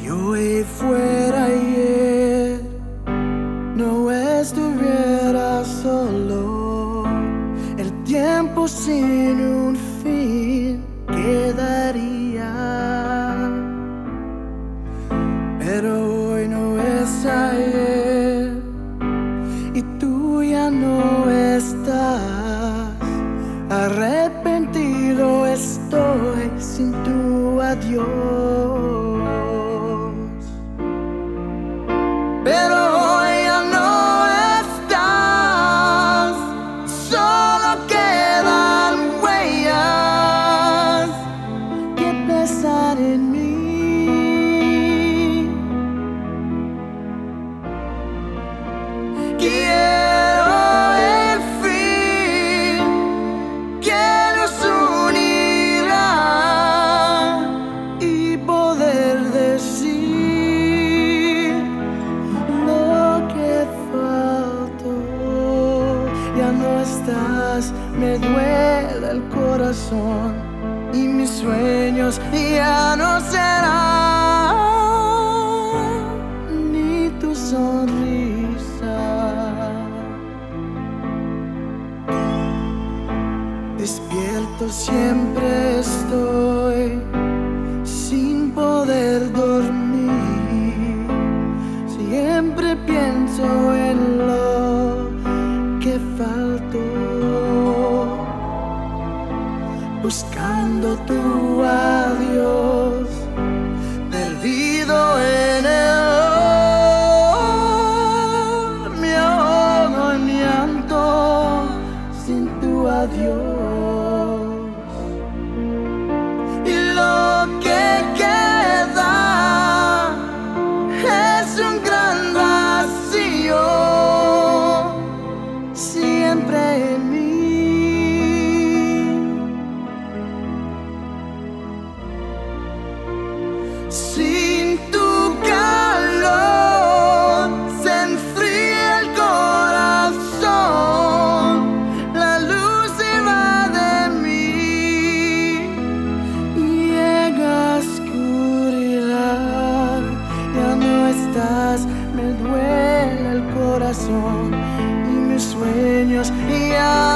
hoy fuera ayer, no estuviera solo, el tiempo sin un fin quedaría. Pero hoy no es ayer y tú ya no estás. Arrepentido estoy sin tu adiós. Pero hoy ya no estás, solo quedan huellas que pesan en mí. Quiero el fin que nos unirá y poder decir lo que faltó. Ya no estás, me duele el corazón y mis sueños ya no serán ni tu sonrisa. Despierto siempre estoy, sin poder dormir. Siempre pienso en lo que faltó, buscando tu adiós, perdido en el me ahogo en llanto sin tu adiós. Y lo que queda es un gran vacío, siempre en mí. Sin tu calor se enfría el corazón, la luz se va de mí, llega oscuridad, ya no estás, me duele el corazón y mis sueños ya